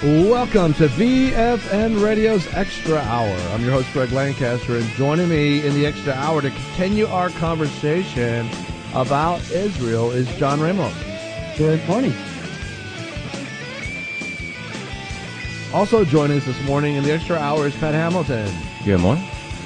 Welcome to VFN Radio's Extra Hour. I'm your host, Greg Lancaster, and joining me in the Extra Hour to continue our conversation about Israel is John Ramos. Good morning. Also joining us this morning in the Extra Hour is Pat Hamilton. Good morning.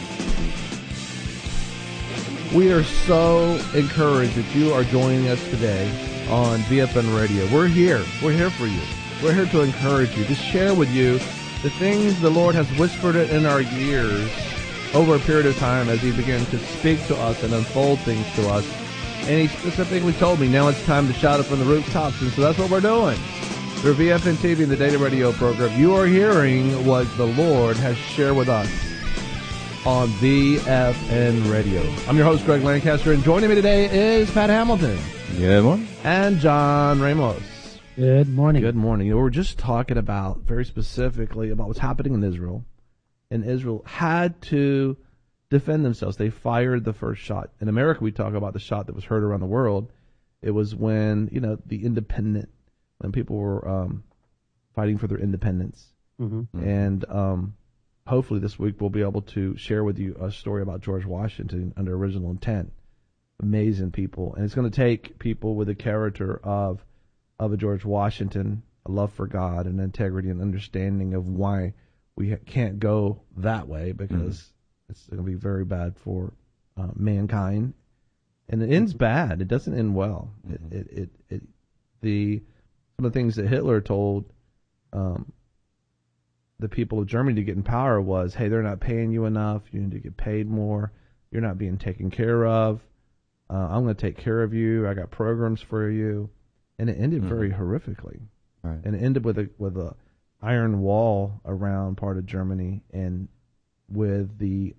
We are so encouraged that you are joining us today on VFN Radio. We're here. We're here for you. We're here to encourage you, to share with you the things the Lord has whispered in our ears over a period of time as He began to speak to us and unfold things to us. And He specifically told me, now it's time to shout it from the rooftops. And so that's what we're doing. Through VFN TV and the Data Radio program, you are hearing what the Lord has shared with us on VFN Radio. I'm your host, Greg Lancaster, and joining me today is Pat Hamilton. Good morning. And John Ramos. Good morning. Good morning. We were just talking about, very specifically, about what's happening in Israel. And Israel had to defend themselves. They fired the first shot. In America, we talk about the shot that was heard around the world. It was when, when people were fighting for their independence. Mm-hmm. And hopefully this week we'll be able to share with you a story about George Washington under original intent. Amazing people. And it's going to take people with the character of a George Washington, a love for God and integrity and understanding of why we can't go that way, because it's going to be very bad for mankind. And it ends bad. It doesn't end well. Mm-hmm. Some of the things that Hitler told the people of Germany to get in power was, hey, they're not paying you enough. You need to get paid more. You're not being taken care of. I'm going to take care of you. I got programs for you. And it ended very horrifically. Right. And it ended with a iron wall around part of Germany, and with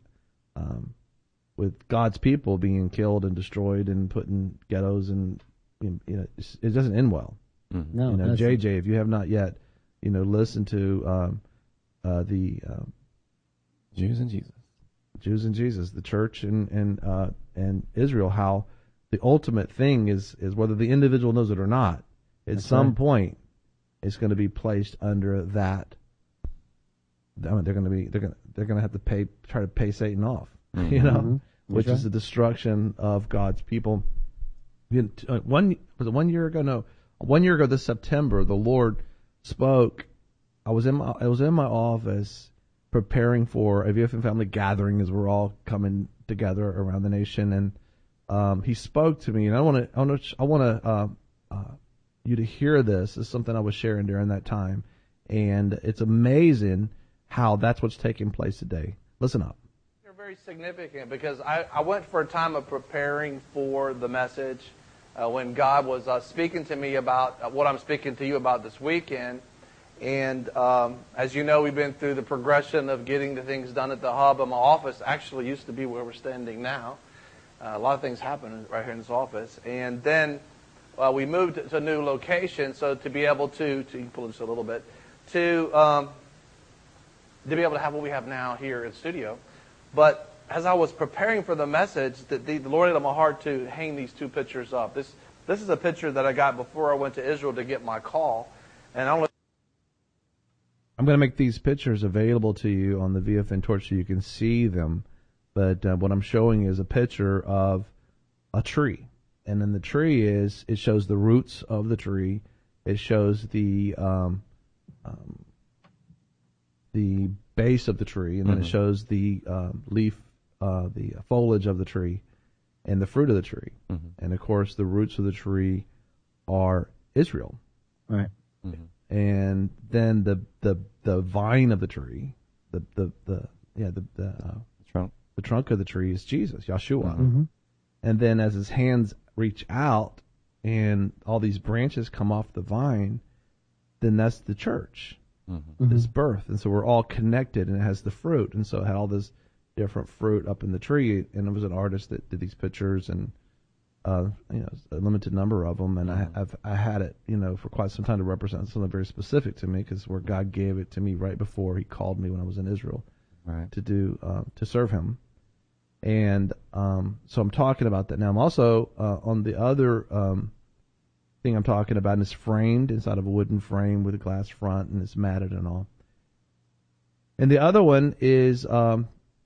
with God's people being killed and destroyed and put in ghettos, and it doesn't end well. Mm-hmm. No, JJ, if you have not yet, listened to the Jews and Jesus, the church and Israel, how the ultimate thing is whether the individual knows it or not, at some point it's going to be placed under that. I mean, they're going to have to try to pay Satan off, which is the destruction of God's people. 1 year ago? No, 1 year ago this September, the Lord spoke. I was in my office preparing for a VFN family gathering as we're all coming together around the nation, and He spoke to me, and I want you to hear this. This is something I was sharing during that time, and it's amazing how that's what's taking place today. Listen up. They're very significant because I went for a time of preparing for the message when God was speaking to me about what I'm speaking to you about this weekend. And as you know, we've been through the progression of getting the things done at the hub. And my office actually used to be where we're standing now. A lot of things happened right here in this office. And then we moved to a new location, so to be able to pull this a little bit, to be able to have what we have now here in studio. But as I was preparing for the message, the Lord had on my heart to hang these two pictures up. This is a picture that I got before I went to Israel to get my call. And I'm going to make these pictures available to you on the VFN torch so you can see them. But what I'm showing is a picture of a tree. And then the tree it shows the roots of the tree. It shows the base of the tree. And then it shows the leaf, the foliage of the tree, and the fruit of the tree. Mm-hmm. And, of course, the roots of the tree are Israel. Right. Mm-hmm. And then the vine of the tree, the trunk of the tree is Jesus, Yeshua. Mm-hmm. And then as His hands reach out and all these branches come off the vine, then that's the church, this birth. And so we're all connected, and it has the fruit. And so it had all this different fruit up in the tree. And it was an artist that did these pictures, and a limited number of them, and I had it, for quite some time to represent something very specific to me, because where God gave it to me right before He called me when I was in Israel, right, to do to serve Him, and so I'm talking about that now. I'm also on the other thing I'm talking about, and it's framed inside of a wooden frame with a glass front, and it's matted and all. And the other one is the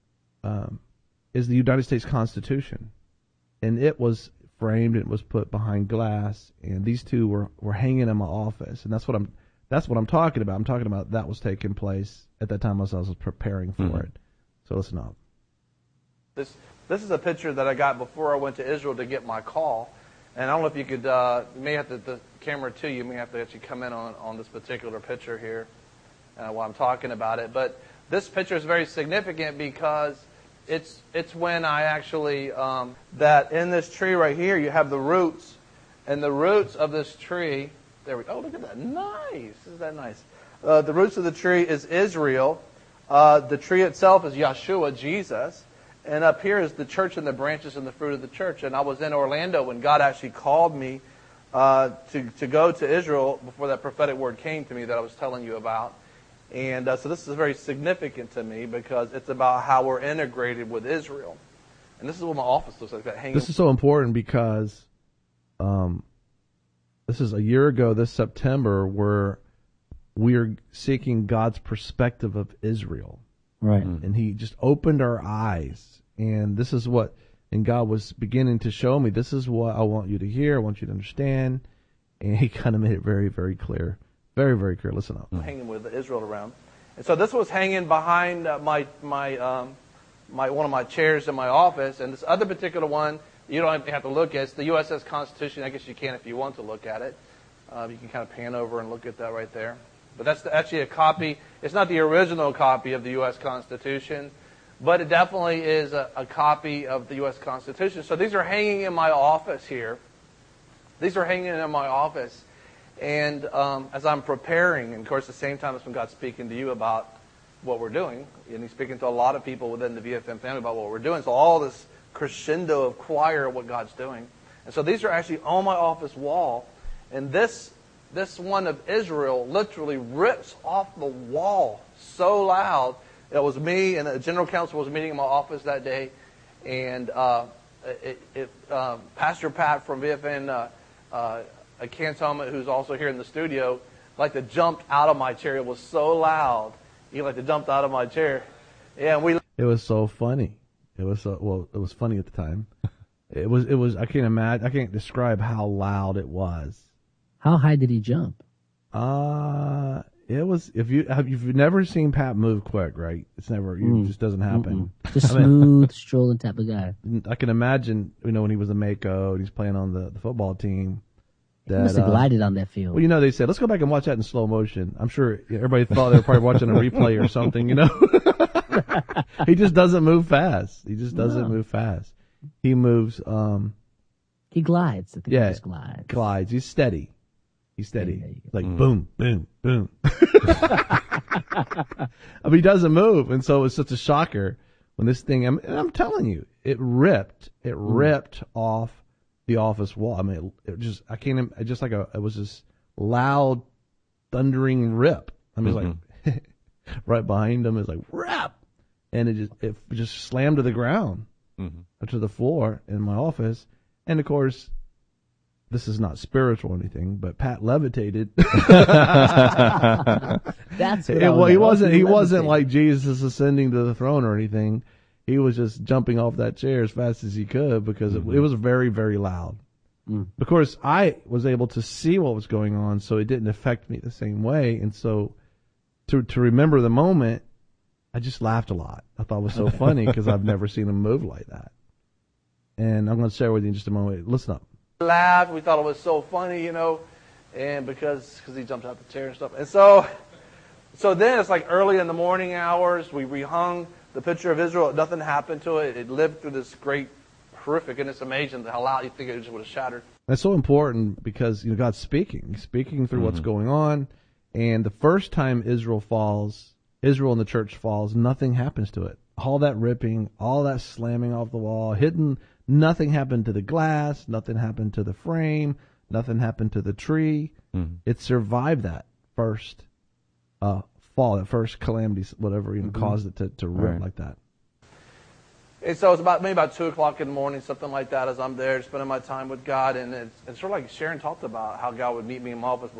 United States Constitution, and it was framed and it was put behind glass, and these two were hanging in my office, and that's what I'm talking about. I'm talking about that was taking place at that time as I was preparing for it. So listen up. This is a picture that I got before I went to Israel to get my call. And I don't know if you could, you may have to, the camera too, you may have to actually come in on this particular picture here while I'm talking about it. But this picture is very significant because it's when I actually, that in this tree right here, you have the roots. And the roots of this tree, there we go. Oh, look at that. Nice. Isn't that nice? The roots of the tree is Israel. The tree itself is Yeshua, Jesus. And up here is the church and the branches and the fruit of the church. And I was in Orlando when God actually called me to go to Israel before that prophetic word came to me that I was telling you about. And so this is very significant to me because it's about how we're integrated with Israel. And this is what my office looks like. This is so important because this is a year ago this September where we are seeking God's perspective of Israel. Right. And he just opened our eyes. And this is what, and God was beginning to show me, this is what I want you to hear, I want you to understand. And he kind of made it very, very clear. Very, very clear. Listen up. Hanging with Israel around. And so this was hanging behind my one of my chairs in my office. And this other particular one, you don't have to look at. It's the USS Constitution. I guess you can if you want to look at it. You can kind of pan over and look at that right there. But that's actually a copy. It's not the original copy of the U.S. Constitution, but it definitely is a copy of the U.S. Constitution. So these are hanging in my office here. These are hanging in my office. And as I'm preparing, and of course, at the same time as when God's speaking to you about what we're doing, and He's speaking to a lot of people within the VFM family about what we're doing. So all this crescendo of choir of what God's doing. And so these are actually on my office wall. And this one of Israel literally rips off the wall so loud. It was me, and the general counsel was meeting in my office that day. And Pastor Pat from VFN, a Cantonment who's also here in the studio, like to jump out of my chair. It was so loud. He like to jump out of my chair. Yeah, and it was so funny. It was it was funny at the time. It was. I can't imagine. I can't describe how loud it was. How high did he jump? It was. If you've never seen Pat move quick, right? It's never. It just doesn't happen. Just smooth, strolling type of guy. I can imagine. When he was a Mako and he's playing on the football team. He must have glided on that field. Well, they said, let's go back and watch that in slow motion. I'm sure everybody thought they were probably watching a replay or something, He just doesn't move fast. He just doesn't move fast. He moves, he glides. I think he just glides. He's steady. Like boom, boom, boom. He doesn't move. And so it's such a shocker when this thing, and I'm telling you, it ripped off the office wall. I mean, it was this loud, thundering rip. I mean, it's like right behind him is like rip, and it just slammed to the ground, to the floor in my office. And of course, this is not spiritual or anything, but Pat levitated. That's he wasn't like Jesus ascending to the throne or anything. He was just jumping off that chair as fast as he could because it was very, very loud. Of course, I was able to see what was going on, so it didn't affect me the same way. And so to remember the moment, I just laughed a lot. I thought it was so funny because I've never seen him move like that. And I'm going to share with you in just a moment. Listen up. We laughed. We thought it was so funny, and because he jumped out the chair and stuff. And so then it's like early in the morning hours. We rehung the picture of Israel. Nothing happened to it. It lived through this great, horrific, and it's amazing how loud you think it just would have shattered. That's so important because God's speaking. He's speaking through what's going on. And the first time Israel and the church falls, nothing happens to it. All that ripping, all that slamming off the wall, nothing happened to the glass, nothing happened to the frame, nothing happened to the tree. It survived that first fall, that first calamity, whatever caused it to rip like that. And so it's maybe about 2 o'clock in the morning, something like that, as I'm there spending my time with God. And it's sort of like Sharon talked about how God would meet me in my office.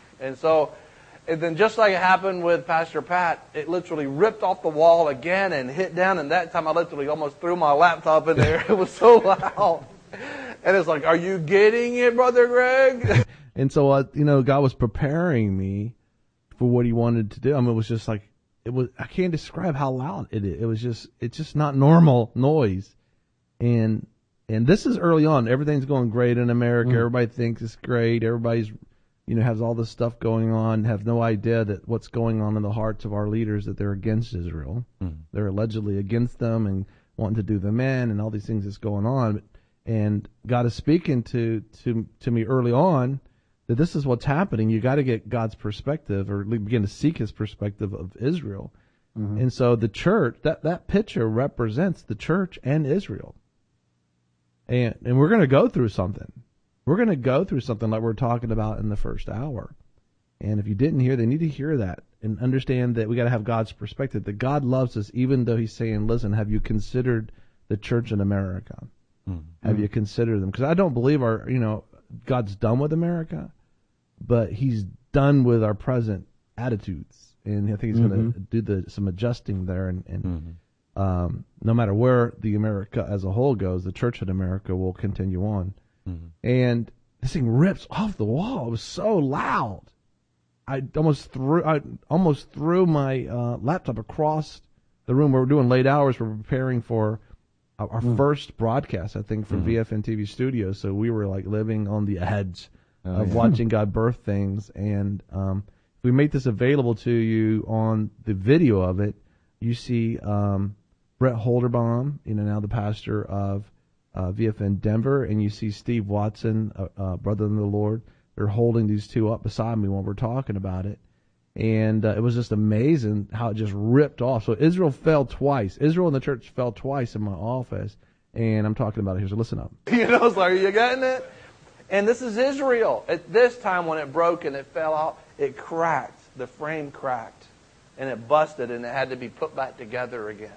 And then just like it happened with Pastor Pat, it literally ripped off the wall again and hit down. And that time I literally almost threw my laptop in there. It was so loud. And it's like, are you getting it, Brother Greg? And so, God was preparing me for what he wanted to do. I mean, it was just like, I can't describe how loud it is. It's just not normal noise. And this is early on. Everything's going great in America. Everybody thinks it's great. Everybody's, has all this stuff going on, have no idea that what's going on in the hearts of our leaders, that they're against Israel. They're allegedly against them and wanting to do them in and all these things that's going on. And God is speaking to me early on that this is what's happening. You got to get God's perspective, or begin to seek his perspective of Israel. And so the church, that picture represents the church and Israel. And we're going to go through something. We're going to go through something like we're talking about in the first hour. And if you didn't hear, they need to hear that and understand that we got to have God's perspective, that God loves us, even though he's saying, listen, have you considered the church in America? Have you considered them? Because I don't believe God's done with America, but he's done with our present attitudes. And I think he's going to do some adjusting there. And no matter where the America as a whole goes, the church in America will continue on. And this thing rips off the wall. It was so loud. I almost threw my laptop across the room. We were doing late hours. We're preparing for our first broadcast, I think, for VFN TV Studios. So we were like living on the edge of watching God birth things. And if we make this available to you on the video of it, you see Brett Holderbaum, now the pastor of VFN Denver, and you see Steve Watson, brother in the Lord. They're holding these two up beside me when we're talking about it. And it was just amazing how it just ripped off. So Israel fell twice. Israel and the church fell twice in my office. And I'm talking about it here, so listen up. It's like, are you getting it? And this is Israel. At this time when it broke and it fell out, it cracked. The frame cracked. And it busted, and it had to be put back together again.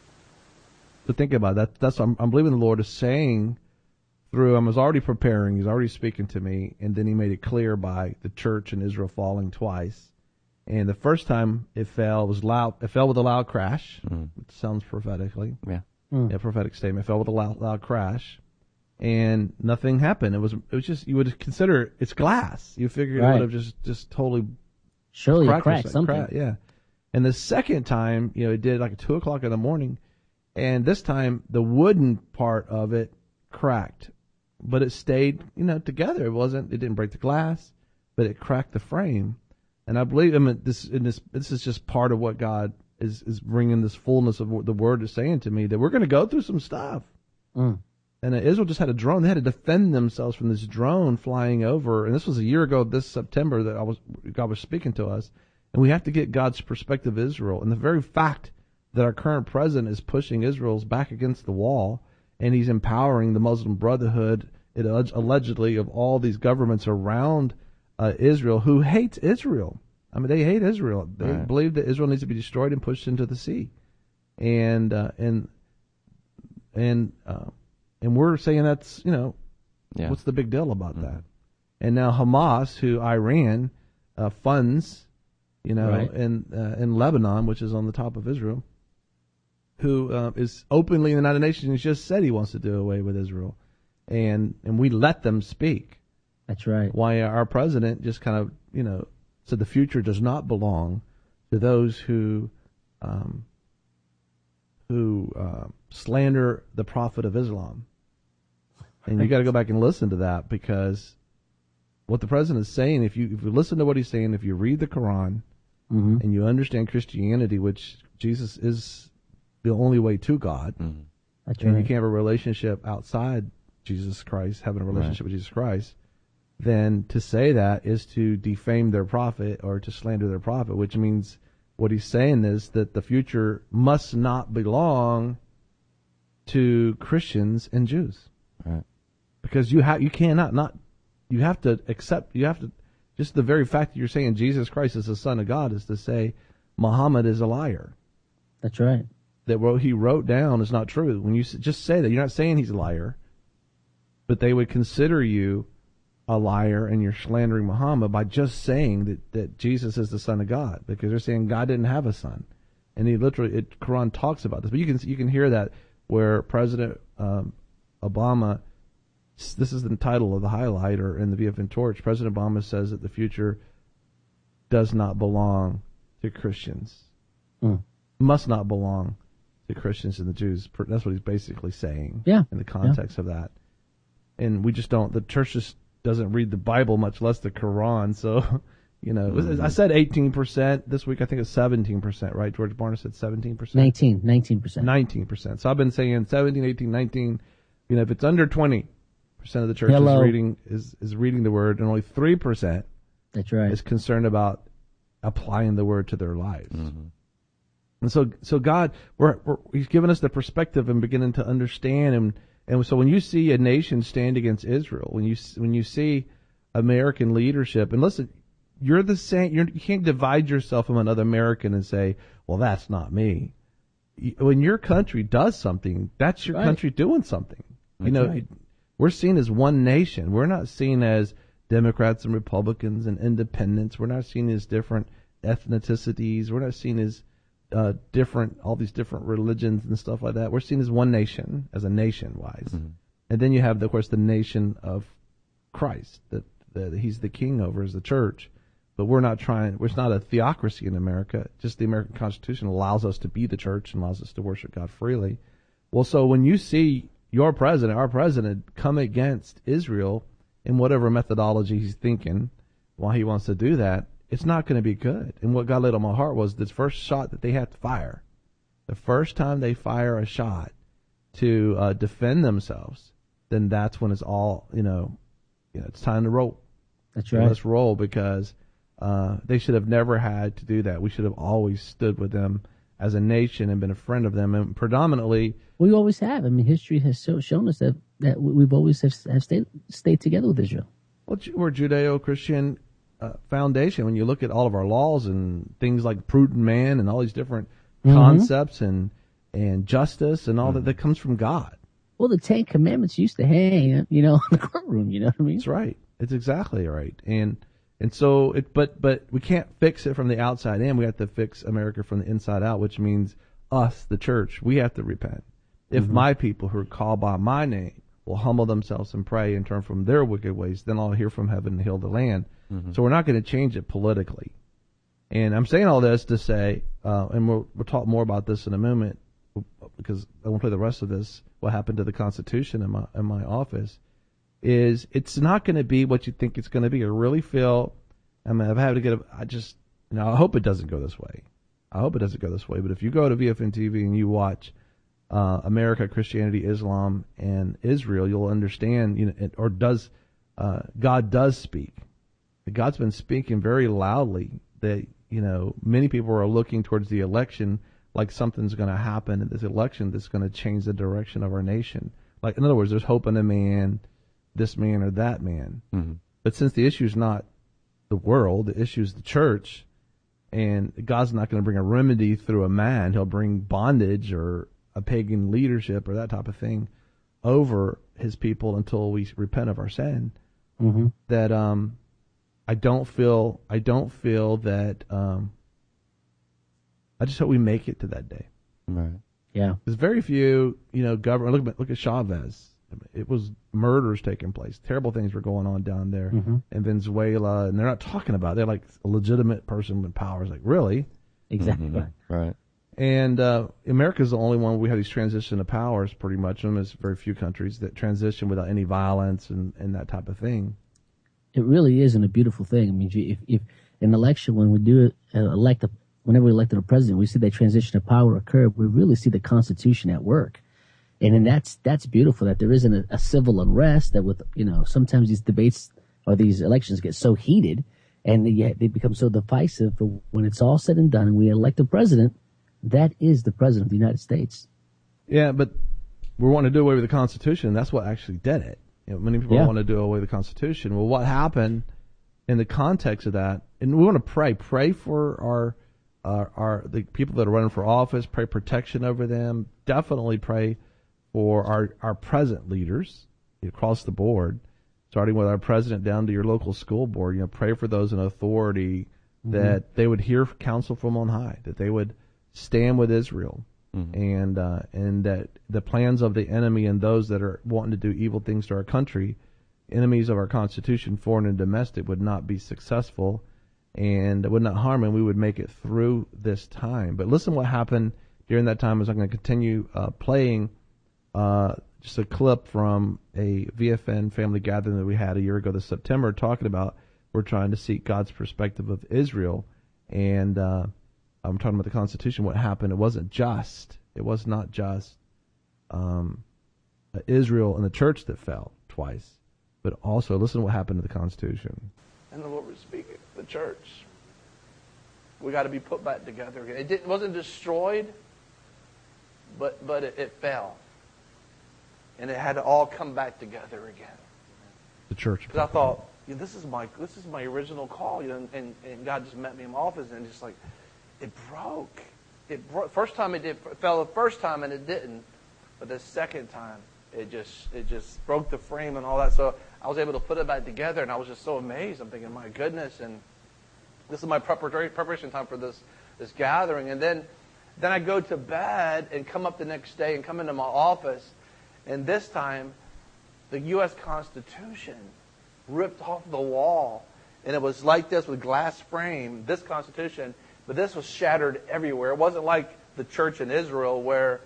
So think about that. That's what I'm believing the Lord is saying through. I was already preparing. He's already speaking to me, and then he made it clear by the church and Israel falling twice. And the first time it fell was loud. It fell with a loud crash. Which sounds prophetically. Yeah. Prophetic statement. It fell with a loud crash, and nothing happened. It was just, you would consider it's glass. You figured it would have just totally surely cracked something. Yeah. And the second time, it did like at 2 o'clock in the morning. And this time, the wooden part of it cracked, but it stayed, together. It didn't break the glass, but it cracked the frame. And I believe, this is just part of what God is bringing, this fullness of what the Word is saying to me, that we're going to go through some stuff. And Israel just had a drone. They had to defend themselves from this drone flying over. And this was a year ago, this September, that God was speaking to us. And we have to get God's perspective of Israel. And the very fact that our current president is pushing Israel's back against the wall, and he's empowering the Muslim Brotherhood, allegedly, of all these governments around Israel who hates Israel. I mean, they hate Israel. They believe that Israel needs to be destroyed and pushed into the sea. And we're saying that's, what's the big deal about that? And now Hamas, who Iran funds, in Lebanon, which is on the top of Israel, who is openly in the United Nations, just said he wants to do away with Israel. And we let them speak. That's right. Why our president just kind of, said the future does not belong to those who slander the Prophet of Islam. And you got to go back and listen to that, because what the president is saying, if you listen to what he's saying, if you read the Quran and you understand Christianity, which Jesus is the only way to God, That's and right. you can't have a relationship outside Jesus Christ, having a relationship with Jesus Christ, then to say that is to defame their prophet or to slander their prophet, which means what he's saying is that the future must not belong to Christians and Jews. Right. Because you have to accept, just the very fact that you're saying Jesus Christ is the Son of God is to say Muhammad is a liar. That's right. that what he wrote down is not true. When you just say that, you're not saying he's a liar, but they would consider you a liar and you're slandering Muhammad by just saying that Jesus is the Son of God, because they're saying God didn't have a son. And he literally, Quran talks about this, but you can hear that where President Obama, this is the title of the highlighter in the VFN Torch, President Obama says that the future does not belong to Christians. Must not belong to Christians and the Jews. That's what he's basically saying in the context of that. And we just don't, the church just doesn't read the Bible, much less the Quran. So, I said 18%. This week I think it's 17%, right? George Barnes said 17%? 19%. 19%. So I've been saying 17, 18, 19. If it's under 20% of the church is reading the word, and only 3% that's right, is concerned about applying the word to their lives. And so God, He's given us the perspective and beginning to understand. And so when you see a nation stand against Israel, when you see American leadership, and listen, you're the same. You can't divide yourself from another American and say, well, that's not me. When your country does something, that's your country doing something. We're seen as one nation. We're not seen as Democrats and Republicans and independents. We're not seen as different ethnicities. We're not seen as all these different religions and stuff like that. We're seen as one nation, as a nation-wise. And then you have, of course, the nation of Christ that He's the king over, as the church. But it's not a theocracy in America. Just the American Constitution allows us to be the church and allows us to worship God freely. Well, so when you see our president, come against Israel in whatever methodology he's thinking while he wants to do that, it's not going to be good. And what God laid on my heart was this first shot that they have to fire. The first time they fire a shot to defend themselves, then that's when it's all, it's time to roll. That's right. Let's roll, because they should have never had to do that. We should have always stood with them as a nation and been a friend of them. And predominantly, we always have. I mean, history has shown us that we've always have stayed together with Israel. Well, we're a Judeo-Christian foundation. When you look at all of our laws and things like prudent man and all these different concepts and justice and all that comes from God. Well, the 10 Commandments used to hang, in the courtroom. You know what I mean? That's right. It's exactly right. And so but we can't fix it from the outside in. We have to fix America from the inside out, which means us, the church, we have to repent. If my people who are called by my name will humble themselves and pray and turn from their wicked ways, then I'll hear from heaven and heal the land. So we're not going to change it politically. And I'm saying all this to say, and we'll talk more about this in a moment, because I won't play the rest of this, what happened to the Constitution in my office, is it's not going to be what you think it's going to be. I really feel, I've had to I hope it doesn't go this way. But if you go to VFN TV and you watch America, Christianity, Islam, and Israel, you'll understand, God does speak. God's been speaking very loudly that, many people are looking towards the election like something's going to happen in this election that's going to change the direction of our nation. Like, in other words, there's hope in a man, this man or that man. But since the issue is not the world, the issue is the church, and God's not going to bring a remedy through a man. He'll bring bondage or a pagan leadership or that type of thing over his people until we repent of our sin. That I don't feel that. I just hope we make it to that day. Right. Yeah. There's very few, government. Look at Chavez. It was murders taking place. Terrible things were going on down there in Venezuela, and they're not talking about it. They're like a legitimate person with powers. Like, really? Exactly. Right. And America's the only one we have these transition of powers, pretty much. And there's very few countries that transition without any violence and that type of thing. It really isn't a beautiful thing. I mean, if an election, when we do whenever we elected a president, we see that transition of power occur. We really see the Constitution at work. And then that's beautiful, that there isn't a civil unrest, that with, sometimes these debates or these elections get so heated and they become so divisive. But when it's all said and done and we elect a president, that is the president of the United States. Yeah, but we want to do away with the Constitution. That's what actually did it. Many people want to do away with the Constitution. Well, what happened in the context of that? And we want to pray for are the people that are running for office. Pray protection over them. Definitely pray for our present leaders across the board, starting with our president down to your local school board. Pray for those in authority that they would hear counsel from on high, that they would stand with Israel, and that the plans of the enemy and those that are wanting to do evil things to our country, enemies of our Constitution, foreign and domestic, would not be successful and would not harm, and we would make it through this time. But listen what happened during that time, as I'm going to continue playing just a clip from a VFN family gathering that we had a year ago this September, talking about we're trying to seek God's perspective of Israel. And I'm talking about the Constitution, what happened. It wasn't just. It was not just Israel and the church that fell twice, but also listen to what happened to the Constitution. And the Lord was speaking. The church. We got to be put back together again. It wasn't destroyed, but it fell. And it had to all come back together again. The church. Because I thought, this is my original call, and God just met me in my office, and just like, it broke. It broke. First time it fell the first time, and it didn't. But the second time, it just broke the frame and all that. So I was able to put it back together, and I was just so amazed. I'm thinking, my goodness, and this is my preparation time for this gathering. And then I go to bed and come up the next day and come into my office, and this time, the U.S. Constitution ripped off the wall, and it was like this with glass frame, this Constitution, but this was shattered everywhere. It wasn't like the church in Israel where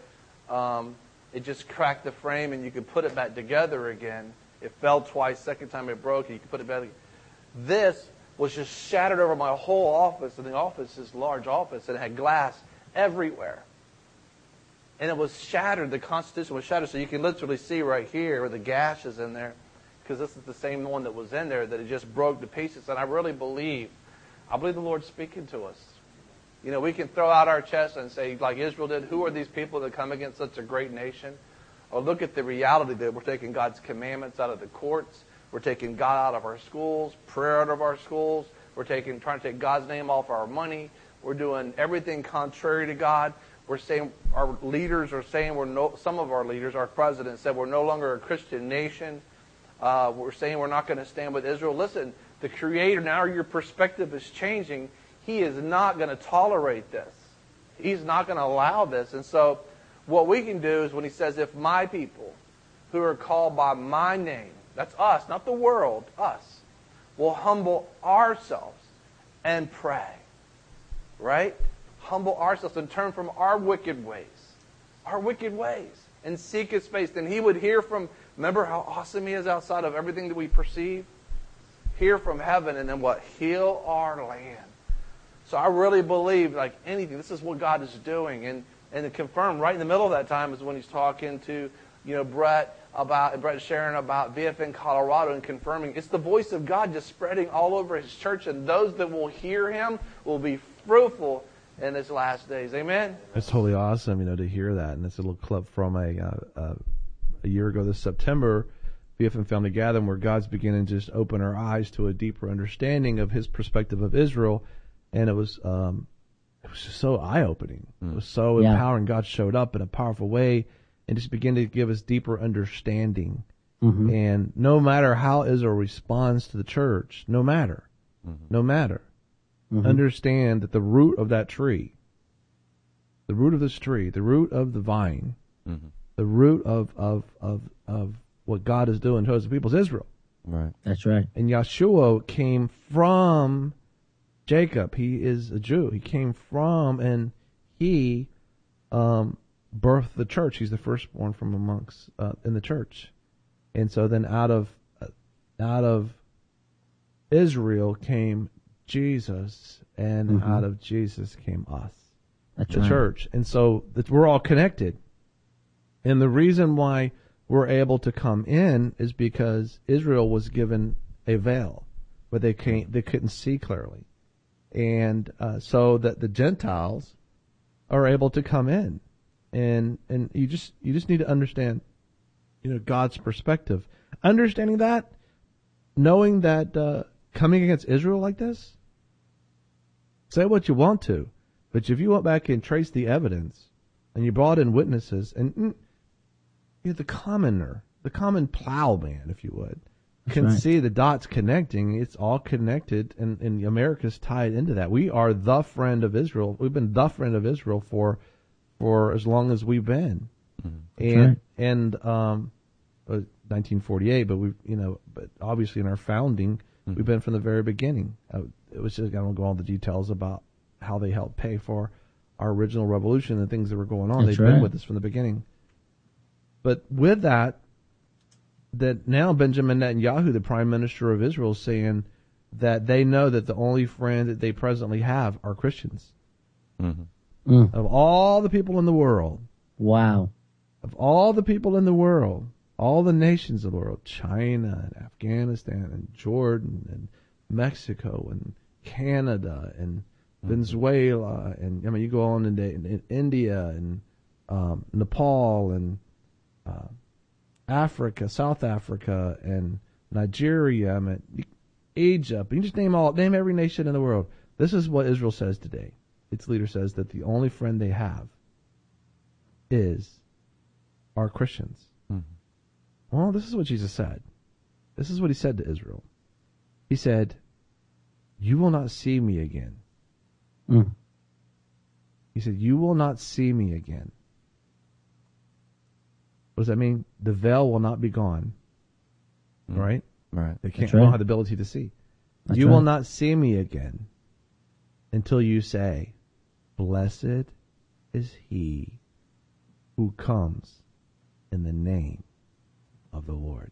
it just cracked the frame and you could put it back together again. It fell twice. Second time it broke, and you could put it back again. This was just shattered over my whole office, and the office is a large office, and it had glass everywhere. And it was shattered. The Constitution was shattered, so you can literally see right here where the gash is in there, because this is the same one that was in there, that it just broke to pieces. And I believe the Lord's speaking to us. We can throw out our chest and say, like Israel did, who are these people that come against such a great nation? Or look at the reality that we're taking God's commandments out of the courts. We're taking God out of our schools, prayer out of our schools. We're trying to take God's name off our money. We're doing everything contrary to God. We're saying our leaders are saying some of our leaders, our president said we're no longer a Christian nation. We're saying we're not going to stand with Israel. Listen, the Creator, now your perspective is changing. He is not going to tolerate this. He's not going to allow this. And so what we can do is when he says, if my people who are called by my name, that's us, not the world, us, will humble ourselves and pray, right? Humble ourselves and turn from our wicked ways, and seek His face. Then He would hear from, remember how awesome He is outside of everything that we perceive? Hear from heaven, and then what? Heal our land. So I really believe, like anything, this is what God is doing. And to confirm, right in the middle of that time is when He's talking to, Brett Sharon about VFN Colorado, and confirming it's the voice of God just spreading all over His church, and those that will hear Him will be fruitful in His last days. Amen? It's totally awesome, to hear that. And it's a little clip from a year ago this September, VFN Family Gathering, where God's beginning to just open our eyes to a deeper understanding of His perspective of Israel. And it was just so eye-opening. It was so empowering. God showed up in a powerful way and just began to give us deeper understanding. And no matter how Israel responds to the church, no matter, understand that the root of that tree, the root of this tree, the root of the vine, the root of what God is doing towards the people is Israel. Right. That's right. And Yeshua came from Jacob. He is a Jew. He came from, and he birthed the church. He's the firstborn from amongst in the church. And so then out of Israel came Jesus, and out of Jesus came us, That's the right. church. And so we're all connected. And the reason why we're able to come in is because Israel was given a veil where they couldn't see clearly. And so that the Gentiles are able to come in, and you just need to understand, God's perspective. Understanding that, knowing that coming against Israel like this, say what you want to, But if you went back and traced the evidence, and you brought in witnesses, and the commoner, the common plowman, if you would, can see the dots connecting. It's all connected, and America's tied into that. We are the friend of Israel. We've been the friend of Israel for as long as we've been. And 1948, but but obviously in our founding, we've been from the very beginning. It was just, I don't go all the details about how they helped pay for our original revolution and things that were going on. They've been with us from the beginning. But with that now Benjamin Netanyahu, the prime minister of Israel, is saying that they know that the only friend that they presently have are Christians. Of all the people in the world. Wow. Of all the people in the world, all the nations of the world, China and Afghanistan and Jordan and Mexico and Canada and Venezuela, and you go on into India and Nepal and Africa, South Africa and Nigeria, Egypt. You just name every nation in the world. This is what Israel says today. Its leader says that the only friend they have are Christians. Well, this is what Jesus said. This is what he said to Israel. He said, "You will not see me again." He said, "You will not see me again." What does that mean? The veil will not be gone. Right? Right. They don't have the ability to see. You will not see me again until you say, "Blessed is he who comes in the name of the Lord."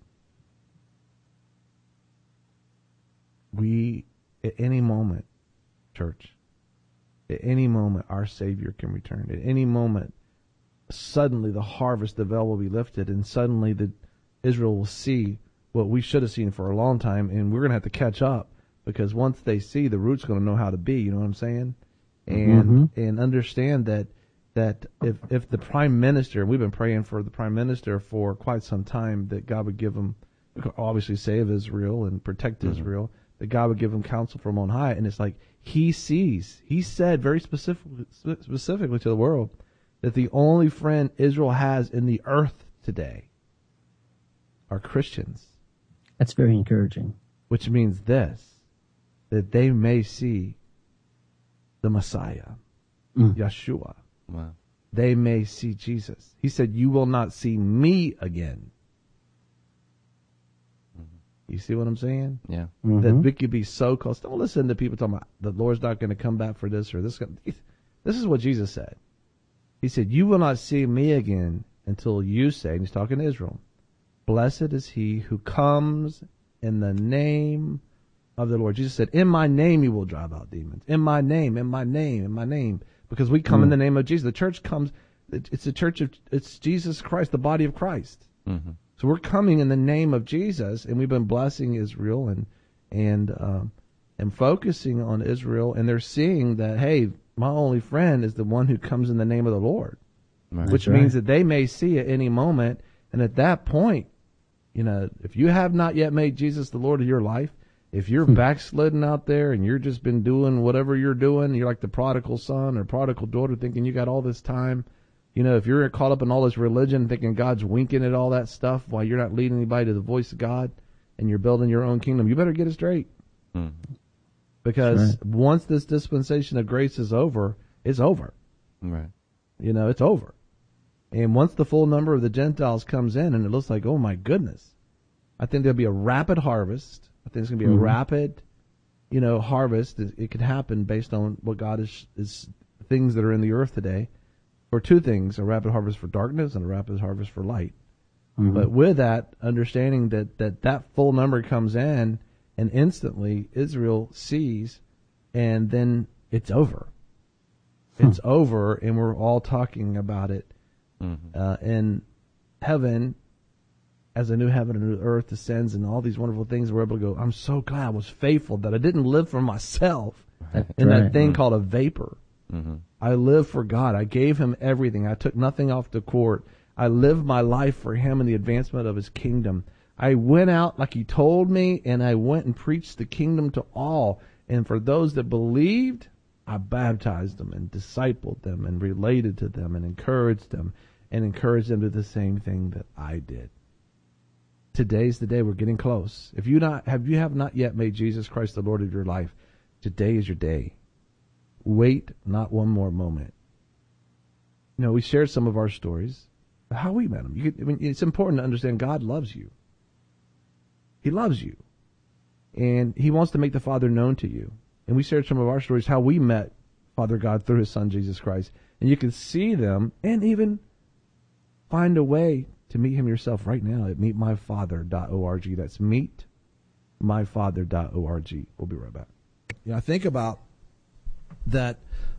We, at any moment, church, at any moment, our Savior can return. At any moment, suddenly the harvest, the veil will be lifted, and suddenly Israel will see what we should have seen for a long time, and we're going to have to catch up, because once they see, the root's going to know how to be, you know what I'm saying? And understand that if the prime minister, and we've been praying for the prime minister for quite some time, that God would give him, obviously save Israel and protect Israel, that God would give him counsel from on high. And it's like he said very specifically to the world that the only friend Israel has in the earth today are Christians. That's very encouraging. Which means this, that they may see the Messiah, Yeshua. Wow. They may see Jesus. He said, "You will not see me again." You see what I'm saying? Yeah. That we could be so close. Don't listen to people talking about the Lord's not going to come back for this or this. This is what Jesus said. He said, "You will not see me again until you say," and he's talking to Israel, "Blessed is he who comes in the name of the Lord." Jesus said, "In my name you will drive out demons. In my name, in my name, in my name." Because we come in the name of Jesus. The church comes, it's the church of, it's Jesus Christ, the body of Christ. So we're coming in the name of Jesus, and we've been blessing Israel and focusing on Israel, and they're seeing that, hey, my only friend is the one who comes in the name of the Lord. Which means that they may see at any moment, and at that point, if you have not yet made Jesus the Lord of your life, if you're backslidden out there and you're just been doing whatever you're doing, you're like the prodigal son or prodigal daughter thinking you got all this time, if you're caught up in all this religion thinking God's winking at all that stuff while you're not leading anybody to the voice of God and you're building your own kingdom, you better get it straight. Because once this dispensation of grace is over, it's over. Right. It's over. And once the full number of the Gentiles comes in and it looks like, oh my goodness, I think there'll be a rapid harvest. I think it's going to be a rapid, harvest. It could happen based on what God is things that are in the earth today. For two things, a rapid harvest for darkness and a rapid harvest for light. But with that, understanding that full number comes in and instantly Israel sees, and then it's over. It's over, and we're all talking about it in heaven, as a new heaven and a new earth descends and all these wonderful things. We're able to go, I'm so glad I was faithful, that I didn't live for myself in that thing called a vapor. I lived for God. I gave him everything. I took nothing off the court. I lived my life for him and the advancement of his kingdom. I went out like he told me, and I went and preached the kingdom to all. And for those that believed, I baptized them and discipled them and related to them and encouraged them to do the same thing that I did. Today's the day. We're getting close. If you have not yet made Jesus Christ the Lord of your life, today is your day. Wait not one more moment. We shared some of our stories, how we met him. It's important to understand God loves you. He loves you. And he wants to make the Father known to you. And we shared some of our stories, how we met Father God through his Son, Jesus Christ. And you can see them and even find a way to meet him yourself right now at meetmyfather.org. That's meetmyfather.org. We'll be right back. I think about that,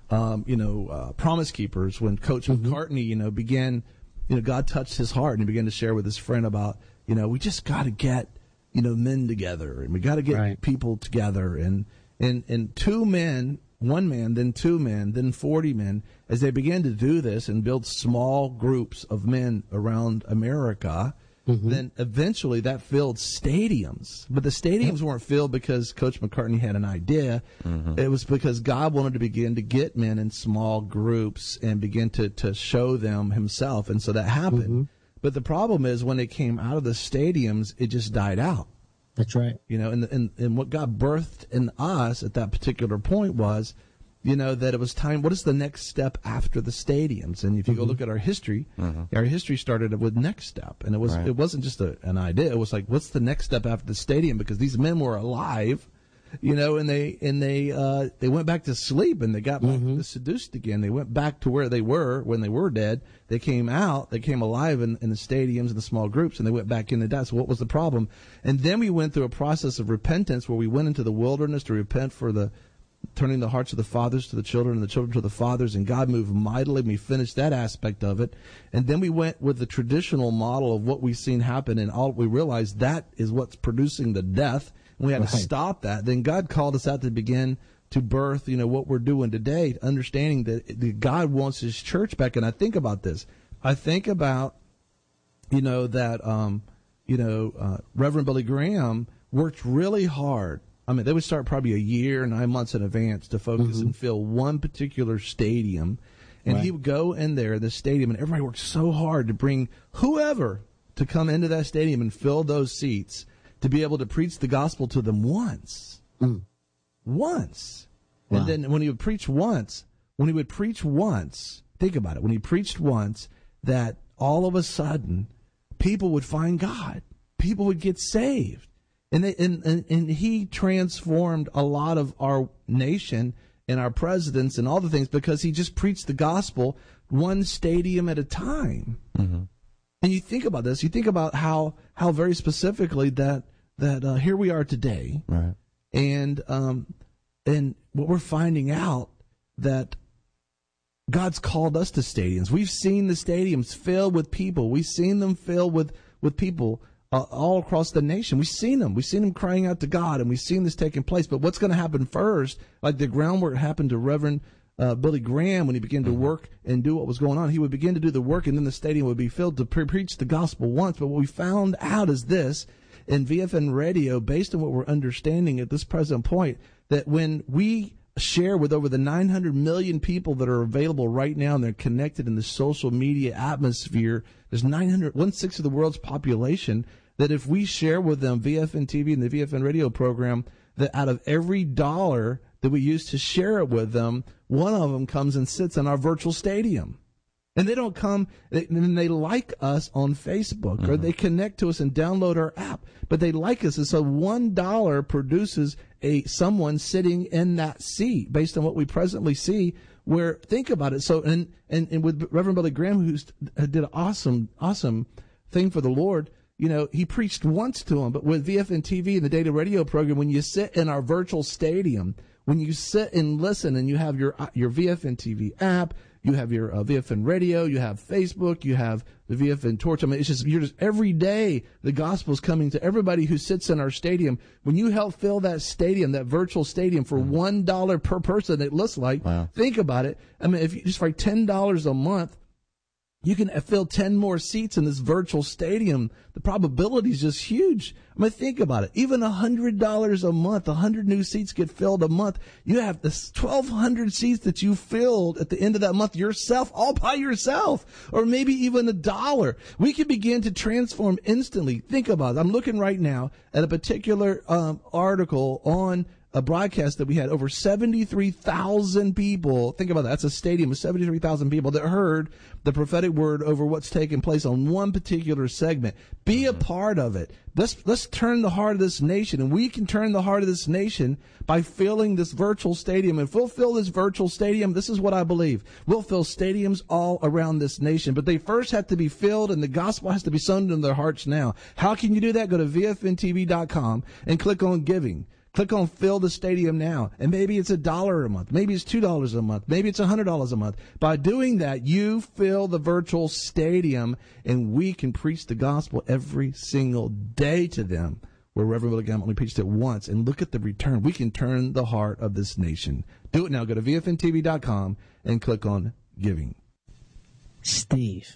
Promise Keepers, when Coach McCartney, began, God touched his heart and he began to share with his friend about, we just got to get, men together, and we got to get people together, and two men, one man, then two men, then 40 men, as they began to do this and build small groups of men around America, then eventually that filled stadiums. But the stadiums weren't filled because Coach McCartney had an idea. It was because God wanted to begin to get men in small groups and begin to show them himself. And so that happened. But the problem is when it came out of the stadiums, it just died out. That's right. And what God birthed in us at that particular point was, that it was time. What is the next step after the stadiums? And if you go look at our history started with Next Step, and it wasn't just an idea. It was like, what's the next step after the stadium? Because these men were alive, and they went back to sleep, and they got back seduced again. They went back to where they were when they were dead. They came out, they came alive in the stadiums and the small groups, and they went back into that. So what was the problem? And then we went through a process of repentance where we went into the wilderness to repent for the turning the hearts of the fathers to the children and the children to the fathers, and God moved mightily. We finished that aspect of it. And then we went with the traditional model of what we've seen happen, and all we realized that is what's producing the death. And we had to stop that. Then God called us out to begin to birth, what we're doing today, understanding that God wants his church back. And I think about this. I think about, Reverend Billy Graham worked really hard. I mean, they would start probably a year, 9 months in advance to focus and fill one particular stadium. And he would go in there, the stadium, and everybody worked so hard to bring whoever to come into that stadium and fill those seats to be able to preach the gospel to them once. Once. Wow. And then when he would preach once, think about it, when he preached once, that all of a sudden people would find God. People would get saved. And he transformed a lot of our nation and our presidents and all the things because he just preached the gospel one stadium at a time. And you think about this. You think about how very specifically that here we are today. Right. And what we're finding out that God's called us to stadiums. We've seen the stadiums filled with people. We've seen them filled with people all across the nation. We've seen them. We've seen them crying out to God, and we've seen this taking place. But what's going to happen first, like the groundwork happened to Reverend Billy Graham when he began to work and do what was going on. He would begin to do the work, and then the stadium would be filled to preach the gospel once. But what we found out is this, in VFN Radio, based on what we're understanding at this present point, that when we share with over the 900 million people that are available right now and they're connected in the social media atmosphere, there's 1/6 of the world's population, that if we share with them VFN TV and the VFN radio program, that out of every dollar that we use to share it with them, one of them comes and sits in our virtual stadium. And they don't come, and they like us on Facebook, or they connect to us and download our app, but they like us. And so $1 produces someone sitting in that seat based on what we presently see, where, think about it. So, and with Reverend Billy Graham, who did an awesome thing for the Lord, he preached once to him, but with VFN TV and the data radio program, when you sit in our virtual stadium, when you sit and listen and you have your VFN TV app, you have your VFN radio, you have Facebook, you have the VFN Torch. I mean, you're just every day the gospel is coming to everybody who sits in our stadium. When you help fill that stadium, that virtual stadium, for $1 per person, it looks like. Wow. Think about it. I mean, if you just write $10 a month, You can fill 10 more seats in this virtual stadium. The probability is just huge. I mean, think about it. Even $100 a month, 100 new seats get filled a month. You have this 1,200 seats that you filled at the end of that month yourself, all by yourself, or maybe even $1. We can begin to transform instantly. Think about it. I'm looking right now at a particular article on a broadcast that we had over 73,000 people. Think about that. That's a stadium of 73,000 people that heard the prophetic word over what's taking place on one particular segment. Be a part of it. Let's turn the heart of this nation, and we can turn the heart of this nation by filling this virtual stadium. If we'll fill this virtual stadium, this is what I believe. We'll fill stadiums all around this nation, but they first have to be filled, and the gospel has to be sown into their hearts now. How can you do that? Go to VFNTV.com and click on giving. Click on fill the stadium now. And maybe it's $1 a month. Maybe it's $2 a month. Maybe it's $100 a month. By doing that, you fill the virtual stadium, and we can preach the gospel every single day to them. Where Reverend Willie Graham only preached it once. And look at the return. We can turn the heart of this nation. Do it now. Go to VFNTV.com and click on giving. Steve,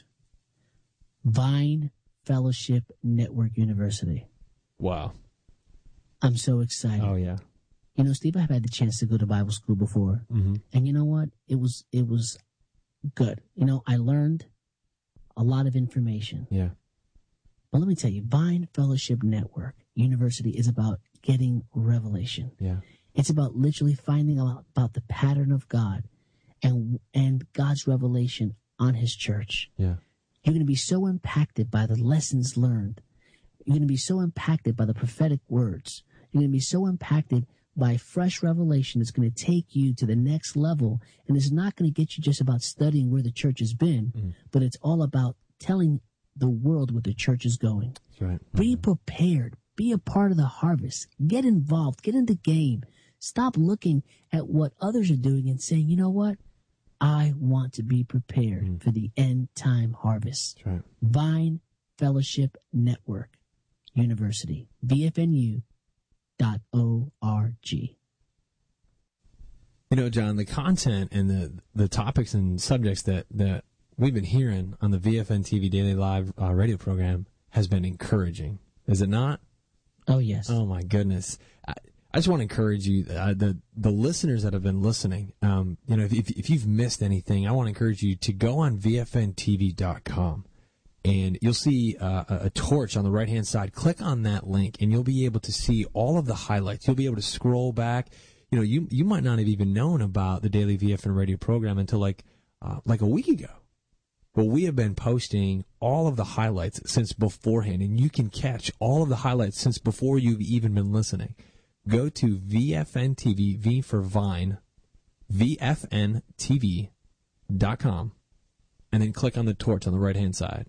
Vine Fellowship Network University. Wow. I'm so excited. Oh, yeah. You know, Steve, I've had the chance to go to Bible school before. Mm-hmm. And you know what? It was good. You know, I learned a lot of information. Yeah. But let me tell you, Vine Fellowship Network University is about getting revelation. Yeah. It's about literally finding out about the pattern of God and God's revelation on his church. Yeah. You're going to be so impacted by the lessons learned. You're going to be so impacted by the prophetic words. You're going to be so impacted by fresh revelation that's going to take you to the next level. And it's not going to get you just about studying where the church has been, but it's all about telling the world where the church is going. That's right. Be prepared. Be a part of the harvest. Get involved. Get in the game. Stop looking at what others are doing and saying, you know what? I want to be prepared for the end time harvest. That's right. Vine Fellowship Network University, VFNU.org. You know, John, the content and the topics and subjects that we've been hearing on the VFN TV Daily Live radio program has been encouraging. Is it not? Oh, yes. Oh, my goodness. I just want to encourage you, the listeners that have been listening, you know, if you've missed anything, I want to encourage you to go on VFNTV.com. And you'll see a torch on the right-hand side. Click on that link, and you'll be able to see all of the highlights. You'll be able to scroll back. You know, you might not have even known about the Daily VFN radio program until like a week ago. But we have been posting all of the highlights since beforehand, and you can catch all of the highlights since before you've even been listening. Go to VFN TV, V for Vine, VFNTV.com, and then click on the torch on the right-hand side.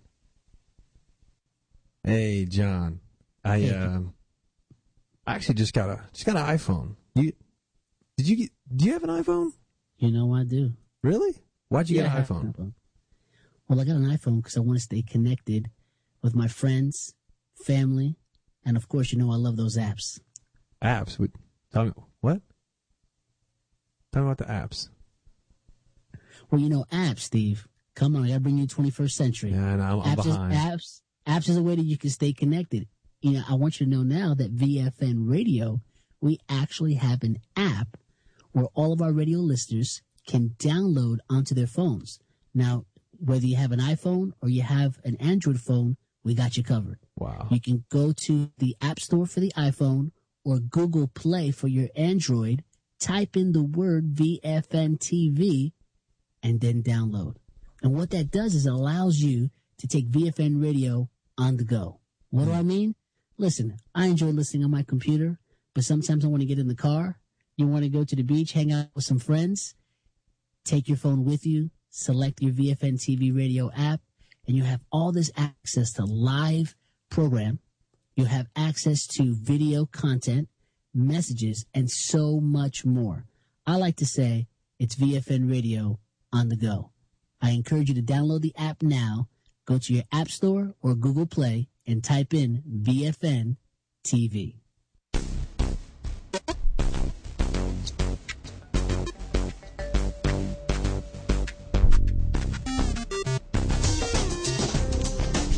Hey, John, I actually just got an iPhone. Do you have an iPhone? You know I do. Really? Why'd you get an iPhone? Well, I got an iPhone because I want to stay connected with my friends, family, and of course, you know I love those apps. Apps? Tell me, what? Tell me about the apps. Well, you know, apps, Steve. Come on, I gotta bring you 21st century. Yeah, and I'm behind. Apps is a way that you can stay connected. You know, I want you to know now that VFN Radio, we actually have an app where all of our radio listeners can download onto their phones. Now, whether you have an iPhone or you have an Android phone, we got you covered. Wow. You can go to the App Store for the iPhone or Google Play for your Android, type in the word VFN TV, and then download. And what that does is it allows you to take VFN Radio on the go. What do I mean? Listen, I enjoy listening on my computer, but sometimes I want to get in the car. You want to go to the beach, hang out with some friends, take your phone with you, select your VFN TV Radio app, and you have all this access to live program. You have access to video content, messages, and so much more. I like to say it's VFN Radio on the go. I encourage you to download the app now. Go to your App Store or Google Play and type in VFN TV.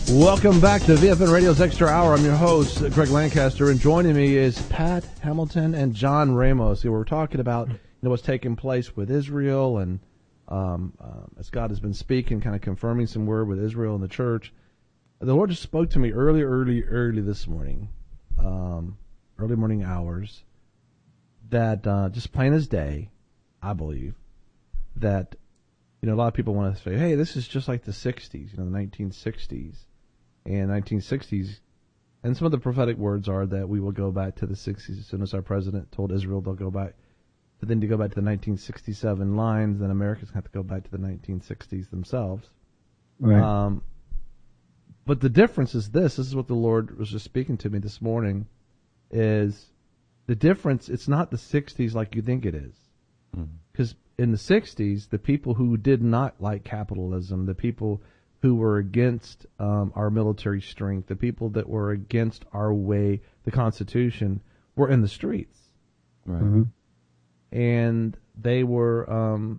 Welcome back to VFN Radio's Extra Hour. I'm your host, Greg Lancaster, and joining me is Pat Hamilton and John Ramos. We're talking about what's taking place with Israel, and as God has been speaking, kind of confirming some word with Israel and the church. The Lord just spoke to me early this morning, early morning hours, that just plain as day, I believe, that a lot of people want to say, hey, this is just like the 60s, the 1960s. And 1960s, and some of the prophetic words are that we will go back to the 60s as soon as our president told Israel they'll go back. But then to go back to the 1967 lines, then Americans have to go back to the 1960s themselves. Right. But the difference is this is what the Lord was just speaking to me this morning, is the difference, it's not the 60s like you think it is. Because in the 60s, the people who did not like capitalism, the people who were against our military strength, the people that were against our way, the Constitution, were in the streets. Right. Mm-hmm. And they were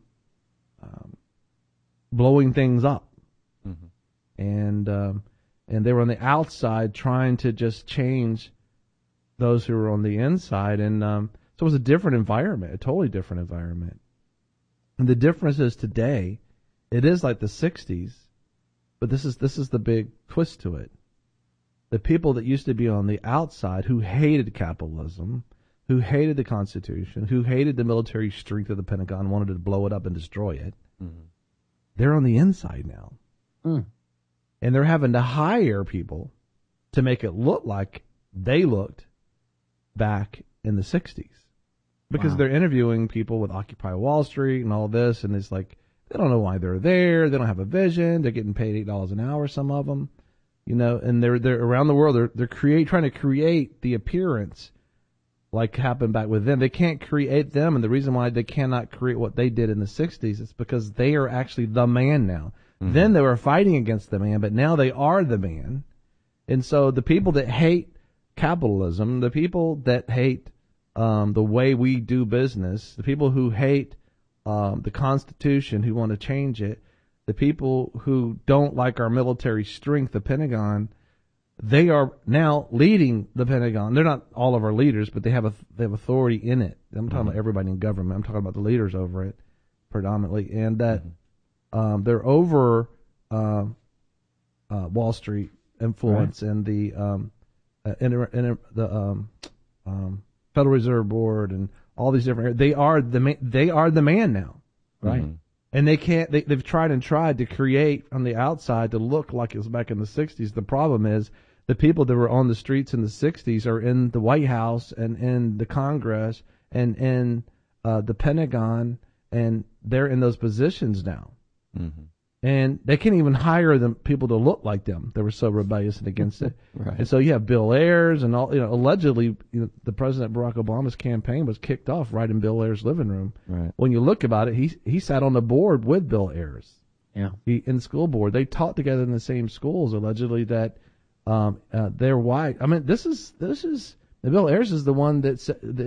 blowing things up. Mm-hmm. And they were on the outside trying to just change those who were on the inside. And so it was a different environment, a totally different environment. And the difference is today, it is like the 60s, but this is the big twist to it. The people that used to be on the outside, who hated capitalism, who hated the Constitution, who hated the military strength of the Pentagon, wanted to blow it up and destroy it, they're on the inside now. And they're having to hire people to make it look like they looked back in the 60s. Because they're interviewing people with Occupy Wall Street and all this, and it's like, they don't know why they're there. They don't have a vision. They're getting paid $8 an hour, some of them, and they're around the world. They're trying to create the appearance like happened back with them. They can't create them, and the reason why they cannot create what they did in the 60s is because they are actually the man now. Mm-hmm. Then they were fighting against the man, but now they are the man. And so the people that hate capitalism, the people that hate the way we do business, the people who hate the Constitution, who want to change it, the people who don't like our military strength, the Pentagon, they are now leading the Pentagon. They're not all of our leaders, but they have authority in it. I'm talking about everybody in government. I'm talking about the leaders over it predominantly, and that they're over Wall Street influence and the Federal Reserve Board and all these different. They are the man now, right? Mm-hmm. And they've tried to create on the outside to look like it was back in the 60s. The problem is the people that were on the streets in the 60s are in the White House and in the Congress and in the Pentagon, and they're in those positions now. Mm-hmm. And they can't even hire them people to look like them. They were so rebellious and against it. Right. And so you have Bill Ayers and all. Allegedly, the President Barack Obama's campaign was kicked off right in Bill Ayers' living room. Right. When you look about it, he sat on the board with Bill Ayers. Yeah. In the school board, they taught together in the same schools. Allegedly, that they're white. I mean, this is Bill Ayers is the one that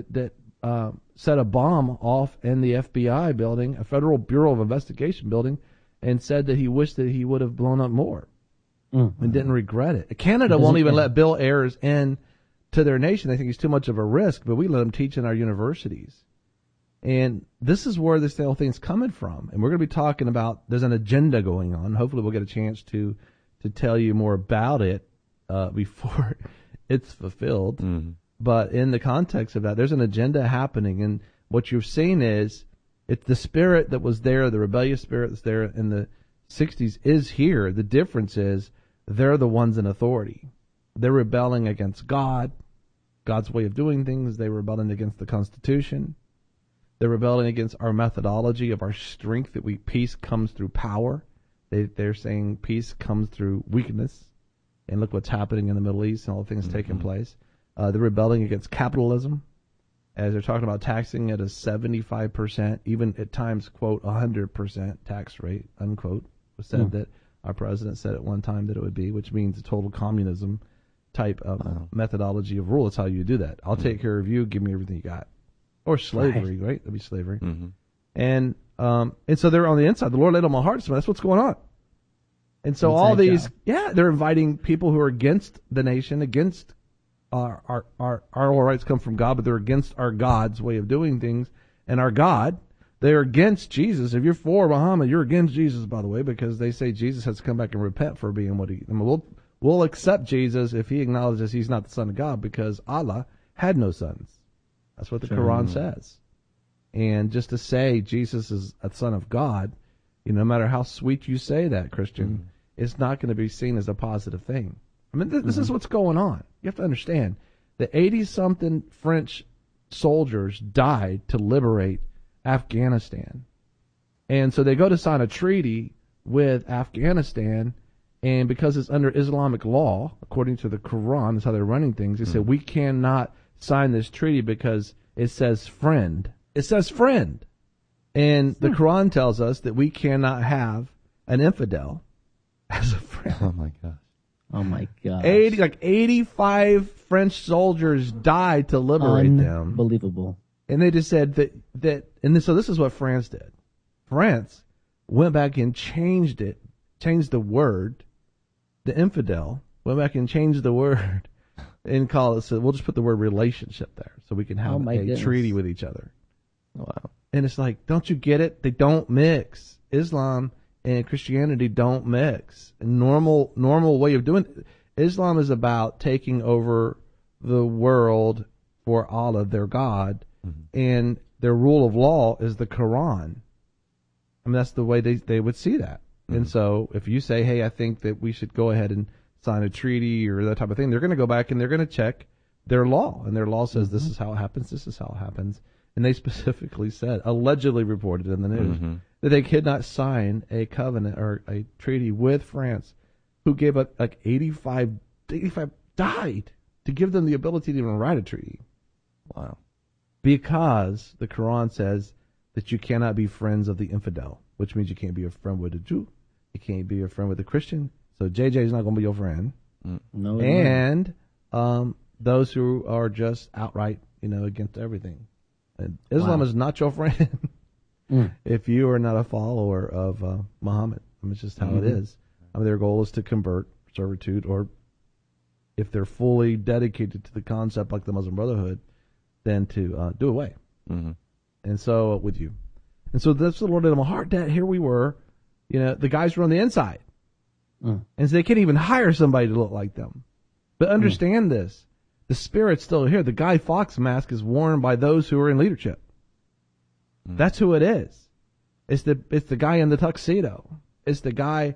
set a bomb off in the FBI building, a Federal Bureau of Investigation building, and said that he wished that he would have blown up more and didn't regret it. Canada won't even let Bill Ayers in to their nation. They think he's too much of a risk, but we let him teach in our universities. And this is where this whole thing's coming from. And we're going to be talking about, there's an agenda going on. Hopefully we'll get a chance to tell you more about it before it's fulfilled. Mm-hmm. But in the context of that, there's an agenda happening. And what you're seeing is, it's the spirit that was there, the rebellious spirit that's there in the 60s is here. The difference is they're the ones in authority. They're rebelling against God, God's way of doing things. They're rebelling against the Constitution. They're rebelling against our methodology of our strength, that peace comes through power. They're saying peace comes through weakness. And look what's happening in the Middle East and all the things taking place. They're rebelling against capitalism, as they're talking about taxing at a 75%, even at times, quote, 100% tax rate, unquote. Was said that our president said at one time that it would be, which means a total communism type of methodology of rule. It's how you do that. I'll take care of you, give me everything you got. Or slavery, right? That'd be slavery. Mm-hmm. And so they're on the inside. The Lord laid on my heart, so that's what's going on. And so all these, they're inviting people who are against the nation, against our oral rights come from God, but they're against our God's way of doing things. And our God, they're against Jesus. If you're for Muhammad, you're against Jesus, by the way, because they say Jesus has to come back and repent for being what he. I mean, we'll accept Jesus if he acknowledges he's not the Son of God, because Allah had no sons. That's what the Quran says. And just to say Jesus is a son of God, no matter how sweet you say that, Christian, it's not going to be seen as a positive thing. I mean, this is what's going on. You have to understand that 80-something French soldiers died to liberate Afghanistan. And so they go to sign a treaty with Afghanistan, and because it's under Islamic law, according to the Quran, that's how they're running things, they said, we cannot sign this treaty because it says friend. It says friend. And the Quran tells us that we cannot have an infidel as a friend. Oh, my gosh. Oh, my God. 85 French soldiers died to liberate them. Unbelievable. And they just said so this is what France did. France went back and changed the word, the infidel, went back and changed the word and called it, so we'll just put the word relationship there so we can have a treaty with each other. Wow. And it's like, don't you get it? They don't mix. Islam and Christianity don't mix. A normal way of doing it. Islam is about taking over the world for Allah, their God, and their rule of law is the Quran. I mean, that's the way they would see that. And so if you say, hey, I think that we should go ahead and sign a treaty or that type of thing, they're going to go back and they're going to check their law. And their law says this is how it happens, this is how it happens. And they specifically said, allegedly reported in the news, that they could not sign a covenant or a treaty with France, who gave up 85 died to give them the ability to even write a treaty. Wow. Because the Quran says that you cannot be friends of the infidel, which means you can't be a friend with a Jew. You can't be a friend with a Christian. So JJ is not going to be your friend. No. And those who are just outright, against everything. And Islam is not your friend if you are not a follower of Muhammad. I mean, it's just how it is. I mean, their goal is to convert servitude, or if they're fully dedicated to the concept like the Muslim Brotherhood, then to do away. And so with you. And so that's the Lord in my heart, Dad. Here we were, the guys were on the inside. And so they can't even hire somebody to look like them. But understand this. The Spirit's still here. The Guy Fawkes mask is worn by those who are in leadership. That's who it is. It's the guy in the tuxedo. It's the guy,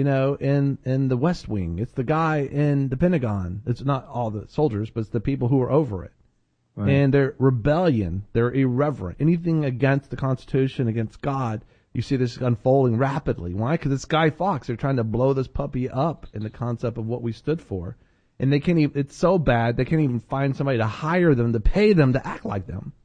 in the West Wing. It's the guy in the Pentagon. It's not all the soldiers, but it's the people who are over it. Right. And they're rebellion. They're irreverent. Anything against the Constitution, against God, you see this unfolding rapidly. Why? Because it's Guy Fawkes. They're trying to blow this puppy up in the concept of what we stood for. And they can't even, it's so bad, they can't even find somebody to hire them, to pay them to act like them.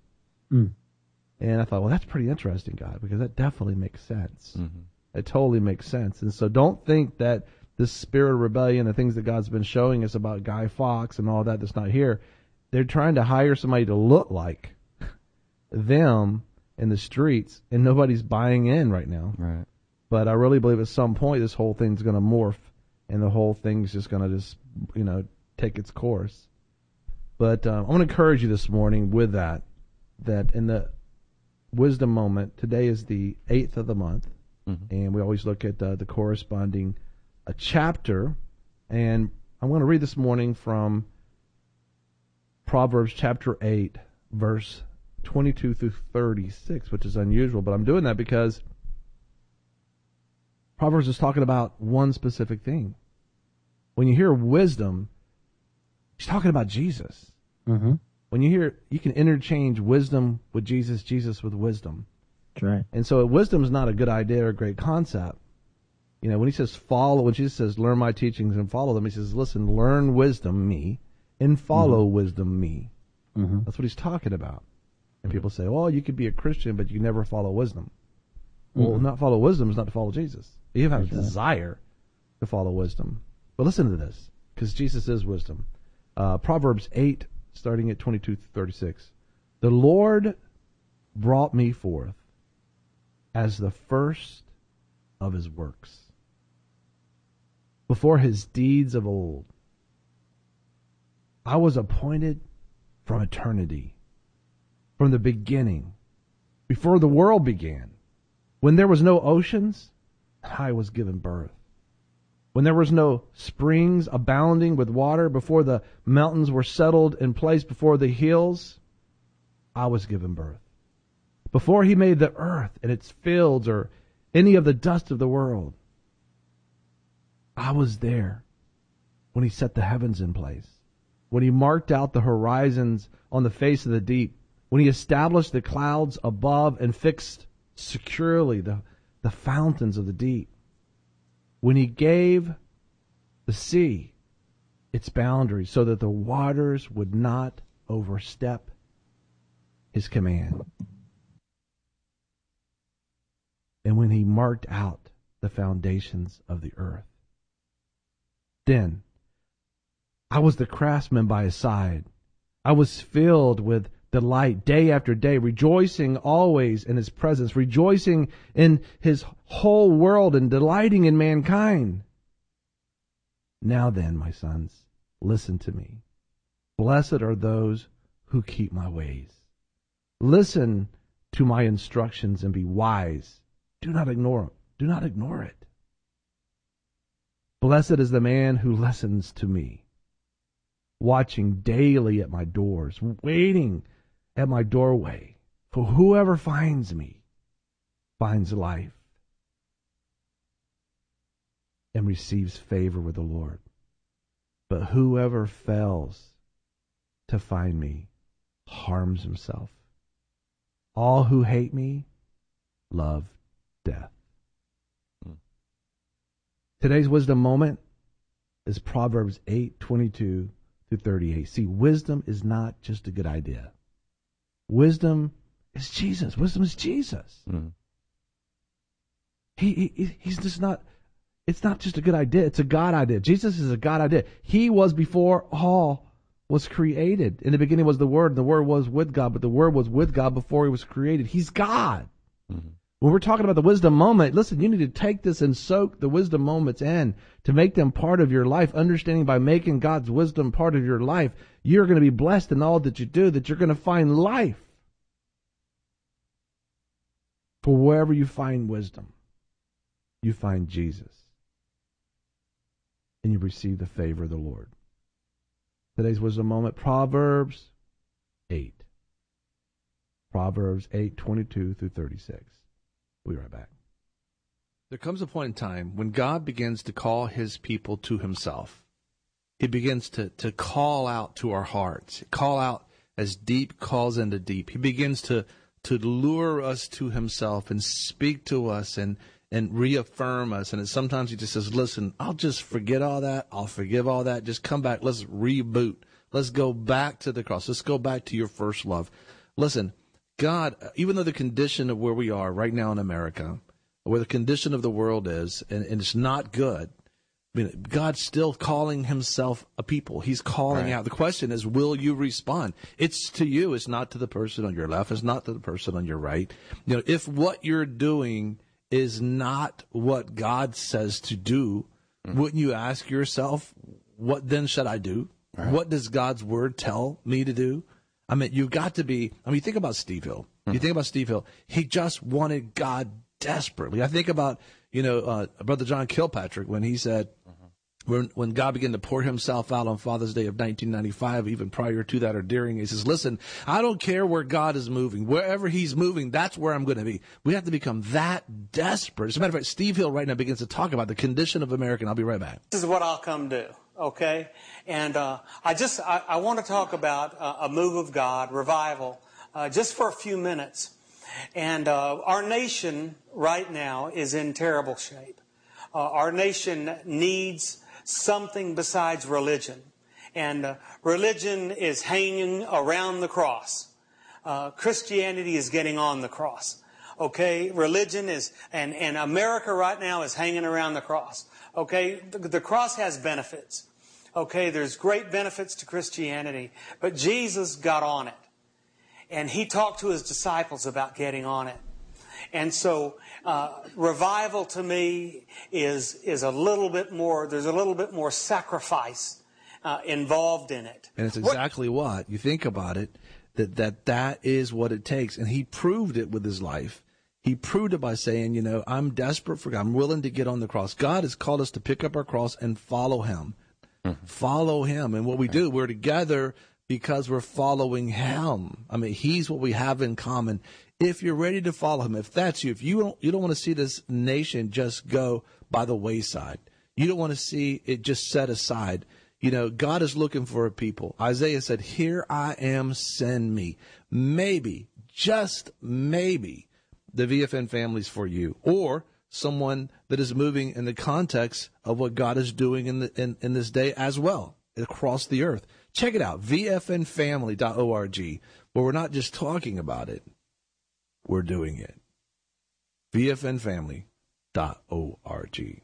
And I thought, well, that's pretty interesting, God, because that definitely makes sense. It totally makes sense. And so don't think that this spirit of rebellion, the things that God's been showing us about Guy Fawkes and all that's not here, they're trying to hire somebody to look like them in the streets, and nobody's buying in right now. Right. But I really believe at some point this whole thing's going to morph, and the whole thing's just going to take its course. But I want to encourage you this morning with that in the wisdom moment, today is the 8th of the month, and we always look at the corresponding chapter. And I'm going to read this morning from Proverbs chapter 8, verse 22 through 36, which is unusual, but I'm doing that because Proverbs is talking about one specific thing. When you hear wisdom, he's talking about Jesus. When you hear, you can interchange wisdom with Jesus, Jesus with wisdom. That's right. And so wisdom is not a good idea or a great concept. When he says follow, when Jesus says learn my teachings and follow them, he says, listen, learn wisdom, me, and follow wisdom, me. That's what he's talking about. And people say, oh, you could be a Christian, but you can never follow wisdom. Well, not follow wisdom is not to follow Jesus. You have a desire to follow wisdom. But listen to this, because Jesus is wisdom. Proverbs 8, starting at 22 to 36. The Lord brought me forth as the first of his works. before his deeds of old. I was appointed from eternity, from the beginning, before the world began. When there was no oceans, I was given birth. When there was no springs abounding with water, before the mountains were settled in place, before the hills, I was given birth. Before he made the earth and its fields or any of the dust of the world, I was there when he set the heavens in place, when he marked out the horizons on the face of the deep, when he established the clouds above and fixed securely the fountains of the deep, when he gave the sea its boundaries so that the waters would not overstep his command, and when he marked out the foundations of the earth. Then I was the craftsman by his side. I was filled with delight day after day, rejoicing always in his presence, rejoicing in his whole world and delighting in mankind. Now then, my sons, listen to me. Blessed are those who keep my ways. Listen to my instructions and be wise. Do not ignore it. Blessed is the man who listens to me, watching daily at my doors, waiting at my doorway. For whoever finds me finds life and receives favor with the Lord. But whoever fails to find me harms himself. All who hate me love death. Today's wisdom moment is Proverbs 8:22-38. See, wisdom is not just a good idea. Wisdom is Jesus. Wisdom is Jesus. Mm. He's just not, it's not just a good idea. It's a God idea. Jesus is a God idea. He was before all was created. In the beginning was the Word, and the Word was with God, but the Word was with God before he was created. He's God. Mm-hmm. When we're talking about the wisdom moment, listen, you need to take this and soak the wisdom moments in to make them part of your life, understanding by making God's wisdom part of your life, you're going to be blessed in all that you do, that you're going to find life. For wherever you find wisdom, you find Jesus. And you receive the favor of the Lord. Today's wisdom moment, Proverbs 8. Proverbs 8:22-36. We'll be right back. There comes a point in time when God begins to call his people to himself. He begins to call out to our hearts, call out as deep calls into deep. He begins to lure us to himself and speak to us and reaffirm us. And sometimes he just says, listen, I'll just forget all that. I'll forgive all that. Just come back. Let's reboot. Let's go back to the cross. Let's go back to your first love. Listen, God, even though the condition of where we are right now in America, where the condition of the world is, and it's not good, I mean, God's still calling himself a people. He's calling out. The question is, will you respond? It's to you. It's not to the person on your left. It's not to the person on your right. You know, if what you're doing is not what God says to do, wouldn't you ask yourself, what then should I do? Right. What does God's word tell me to do? I mean, you've got to be, I mean, you think about Steve Hill. You think about Steve Hill. He just wanted God desperately. I think about, Brother John Kilpatrick when he said, when God began to pour himself out on Father's Day of 1995, even prior to that or during, he says, listen, I don't care where God is moving. Wherever he's moving, that's where I'm going to be. We have to become that desperate. As a matter of fact, Steve Hill right now begins to talk about the condition of America, and I'll be right back. This is what I'll come do. Okay, and I want to talk about a move of God, revival, just for a few minutes. And our nation right now is in terrible shape. Our nation needs something besides religion, and religion is hanging around the cross. Christianity is getting on the cross. Okay, religion is, and America right now is hanging around the cross. Okay, the cross has benefits. Okay, there's great benefits to Christianity, but Jesus got on it. And he talked to his disciples about getting on it. And so revival to me is a little bit more, there's a little bit more sacrifice involved in it. And it's exactly what you think about it, that is what it takes. And he proved it with his life. He proved it by saying, you know, I'm desperate for God. I'm willing to get on the cross. God has called us to pick up our cross and follow him. Mm-hmm. Follow him. And what we do, we're together because we're following him. I mean, he's what we have in common. If you're ready to follow him, if that's you, if you don't want to see this nation just go by the wayside, you don't want to see it just set aside. You know, God is looking for a people. Isaiah said, here I am, send me. Maybe, just maybe, the VFN family's for you, or someone that is moving in the context of what God is doing in this day as well, across the earth. Check it out, vfnfamily.org, where we're not just talking about it, we're doing it. vfnfamily.org.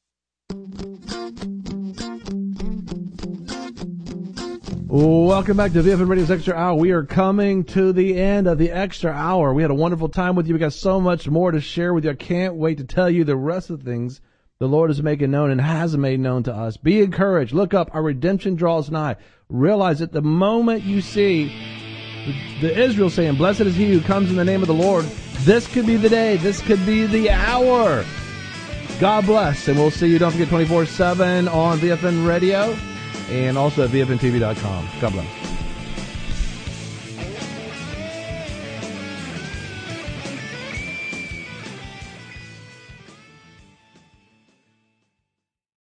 Welcome back to VFN Radio's Extra Hour. We are coming to the end of the Extra Hour. We had a wonderful time with you. We got so much more to share with you. I can't wait to tell you the rest of the things the Lord is making known and has made known to us. Be encouraged. Look up. Our redemption draws nigh. Realize that the moment you see the Israel saying, blessed is he who comes in the name of the Lord, this could be the day. This could be the hour. God bless. And we'll see you. Don't forget 24/7 on VFN Radio. And also at VFNTV.com. God bless.